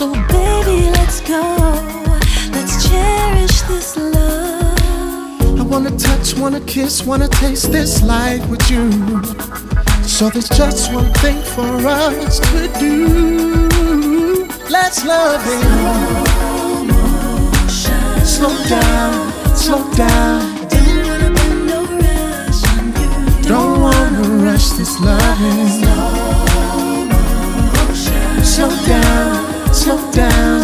So baby, let's go. Let's cherish this love. I wanna touch, wanna kiss, wanna taste this life with you. So there's just one thing for us to do. Let's love it. Slow down, slow down. Don't wanna rush this loving. Slow down, slow down.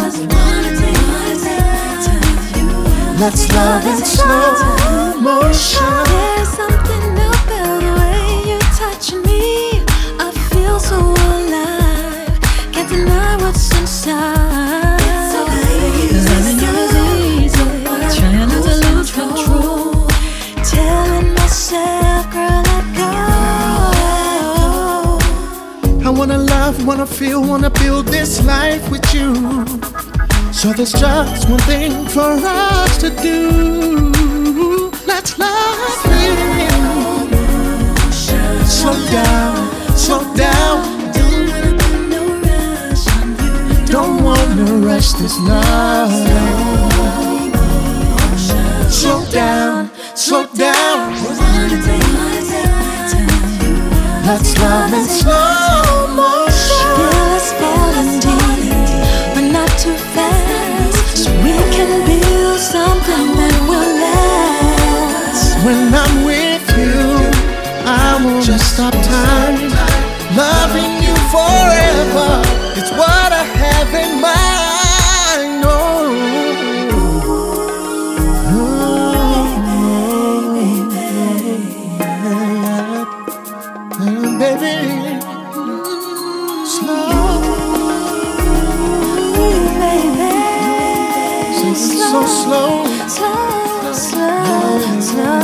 Let's love in slow motion. There's something about the way you're touching me. I feel so alive. Can't deny what's inside. It's so easy. Loving you is easy. Trying not to lose control. Telling myself, girl, let go. I wanna love, wanna feel, wanna build this life with you. So there's just one thing for us to do. Let's love it. Slow down, slow down. Don't wanna rush this love. Slow down, slow down. Let's love in slow motion. Feel us falling deep, but not too fast, so we can build something that will last. When I'm with you, I won't just stop time. Loving you forever, it's what I have in mind. Oh, baby, slow, Baby, so slow. slow, slow, slow.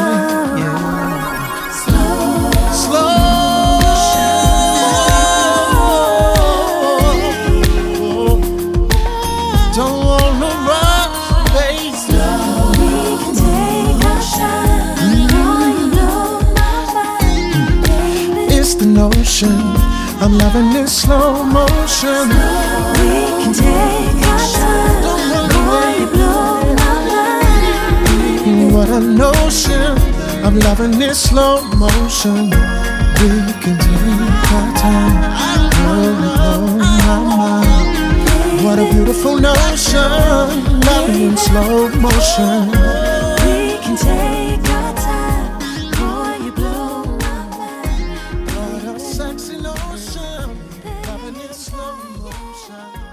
Don't wanna rush, baby. We can take our time. Boy, you blow my mind, baby. It's the notion. I'm loving this slow motion. We can take our time. Boy, you blow my mind. What a notion. I'm loving this slow motion. We can take our time. Oh, my mind. What a beautiful notion. Loving in slow motion. We can take our time. Boy, you blow my mind. What a sexy notion. Loving in slow motion.